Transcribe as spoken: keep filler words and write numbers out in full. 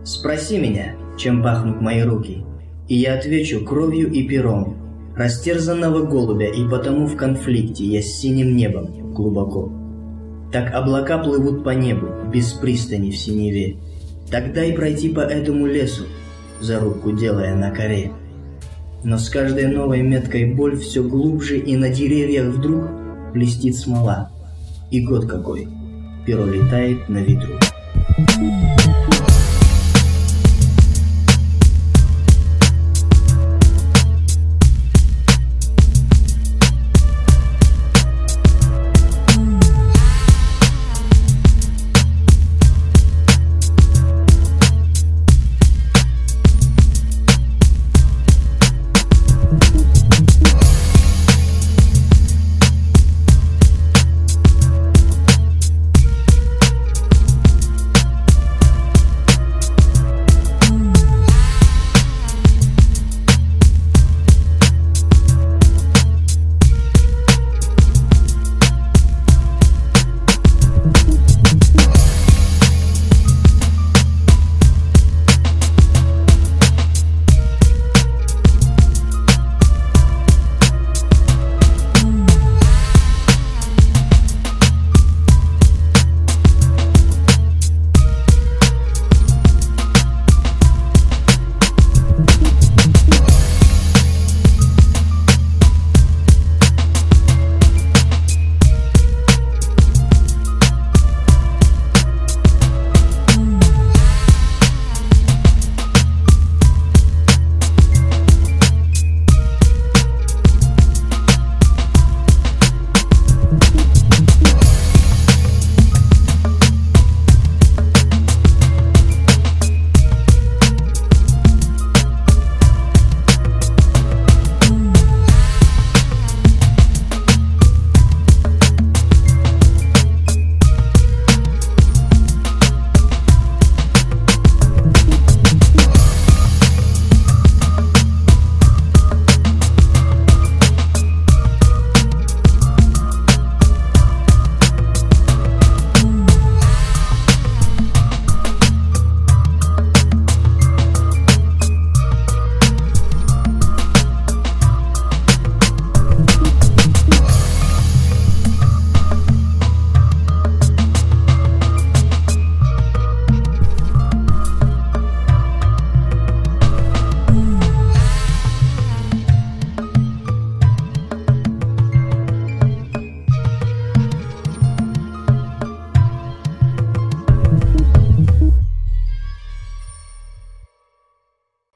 Спроси меня, чем пахнут мои руки, и я отвечу кровью и пером растерзанного голубя, и потому в конфликте я с синим небом глубоко. Так облака плывут по небу, без пристани в синеве. Так дай пройти по этому лесу, зарубку делая на коре. Но с каждой новой меткой боль все глубже, и на деревьях вдруг блестит смола. И год какой, перо летает на ветру.